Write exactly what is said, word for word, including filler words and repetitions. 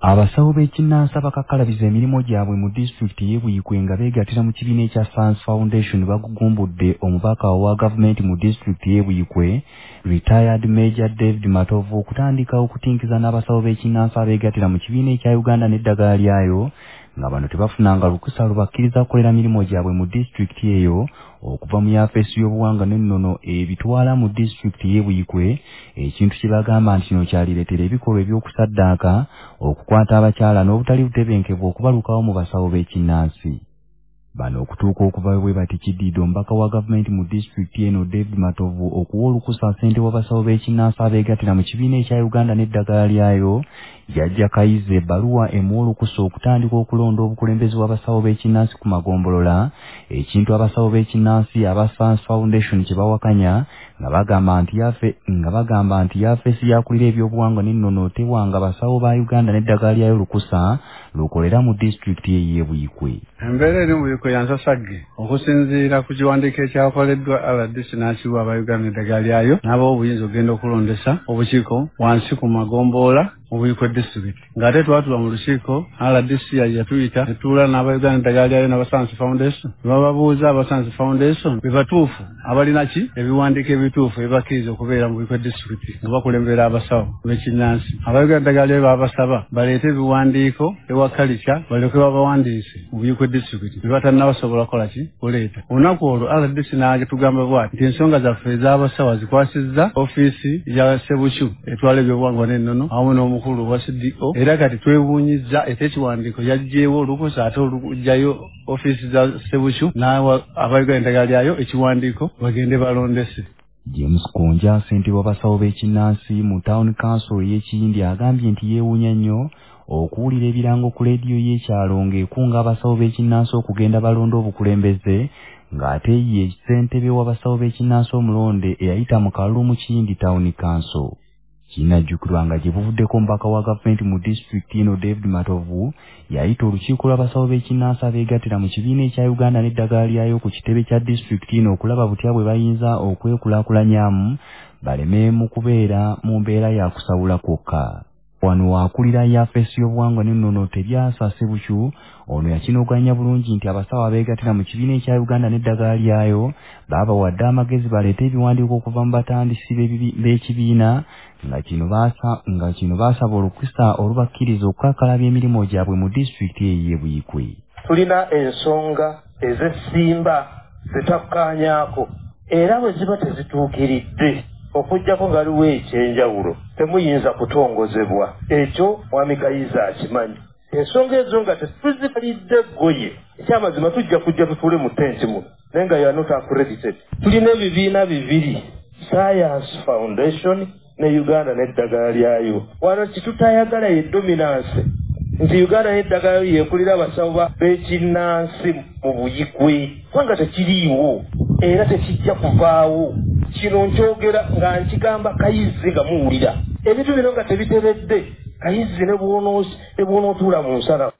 Abasawo b'ekinnansi abakakalabiza emirimu gyabwe mu disitulikiti y'e Buyikwe nga beegattira mu kibiina ekya Science Foundation bagugumbudde omubaka wa gavumenti mu disitulikiti y'e Buyikwe, Retired Major David Matovu okutandika okutinkiza n'abasawo b'ekinnansi abeegattira mu kibiina ekya Uganda n'eddagala lyayo nga bano tebafunanga lukusa lubakkiriza kukolera mirimu gyabwe mu disitulikiti eyo okuva mu yafeesi y'obuwangwa n'ennono ebitwala mu disitulikiti y'e Buyikwe, ekintu kye bagamba nti kino kyalireetera ebikolwa eby'okusaddaaka okukwata abakyala n'obutali butebenkevu okubalukawo mu basawo b'ekinnansi. Bano okutuuka okuva bwe bati kiddiidde omubaka wa gavumenti mu disitulikiti eno David Matovu okuwa olukusa ssente w'abasawo b'ekinnansi abeegattira mu kibiina ekya Uganda n'eddagala lyayo, Jjajja Kayize ebbaluwa emuwa olukusa okutandika okulonda obukulembeze bw'abasawo b'ekinnansi ku magombolola, ekintu abasawo b'ekinnansi aba Science Foundation kye bawakanya nga bagamba nti yafe nga bagamba nti yafeesi yakulira ebyobuwangwa n'ennono tewanga basawo ba Uganda n'eddagala lyayo lukusa lukolera mu disitulikiti y'e Buyikwe. Embeera eri mu Buyikwe yansasagge okusinziira ku kiwandiiko ekyakoleddwa R D C n'akiwa aba Uganda n'eddagala lyayo n'abawa obuyinza okugenda okulondesa obukiiko wansi ku magombolola mu Buyikwe disitulikiti. Ng'ate twatuula mu lukiiko R D C yatuyita ne tuula n'aba Uganda n'eddagala lyayo n'aba Science Foundation ne bababuuza aba Science Foundation be batuufu abalina ki ebiwandiiko ebituufu ebibakkiriza okubeera mu Buyikwe disitulikiti nga bakulembera abasawo b'ekinnansi. Aba Uganda n'eddagala lyayo babasaba baleete ebiwandiiko ewa kalica balyoke babawandiise mu Buyikwe disitulikiti be batannabasobola kukola ki kuleeta. Olunaku olwo R D C n'atugamba bw'ati nti ensonga zaffe ez'abasawo zikwasizza ofiisi ya Ssebucyu etwala ebyobuwangwa n'ennono awamu n'omukulu wa C D O, era kati twebuunyizza ate ekiwandiiko yaggyeewo olukusa ate olugjayo ofiisi za Ssebucyu n'awa aba Uganda n'eddagala lyayo ekiwandiiko bagende balondese. James Konja, ssentebe w'abasawo b'ekinnansi mu Town Council y'Ekiyindi, agambye nti yeewuunya nnyo okuwulira ebirango ku leediyo y'ekyalo ng'ekunga abasawo b'ekinnansi okugenda balonda obukulembeze, ng'ate ye ssentebe w'abasawo b'ekinnansi omulonde eyayita mu kalulu mu Kiyindi Town Council. Kinajjukirwa nga gye buvuddeko omubaka wa gavumenti mu disitulikiti eno David Matovu yayita olukiiko lw'abasawo b'ekinnansi abeegattira mu kibiina ekya Uganda n'eddagala lyayo ku kitebe kya disitulikiti eno okulaba butya bwe bayinza okwekulaakulanyamu baleme mu kubeera mu mbeera ya kusawula kwokka. Wano waakulira yafeesi y'obuwangwa n'ennono Teryasa Ssebucyu, ono yakinoganya bulungi nti abasawo abeegattira mu kibiina ekya Uganda n'eddagala lyayo baabawadde amagezi baleete ebiwandiiko okuva mu batandisi b'ekibiina nga kino baasa nga kino baasaba olukusa olubakkiriza okukakalabya emirimu gyabwe mu disitulikiti y'e Buyikwe. Tulina ensonga ez'essimba zetakkaanyaako era bwe ziba tezituukiridde okujjako nga liwo ekyenjawulo temuyinza kutongozebwa. Ekyo Mwami Kayize akimanyi. Ensonga ezo nga tetuzibalidde ggoye ekyamazima tujja kujja tutule mu tenti muno naye nga you're not accredited. Tulina ebibiina bibiri, Science Foundation ne Uganda n'eddagala lyayo. Wano kitutayagala ye dominance nti Uganda n'eddagala lyayo yeekulira abasawo b'ekinnansi mu Buyikwe kubanga tekiriiwo era tekijja kuvaawo. Kino nkyogera nga nkigamba Kayize nga muwulira ebintu bino nga tebitebedde Kayize ne bw'onootuula mu nsala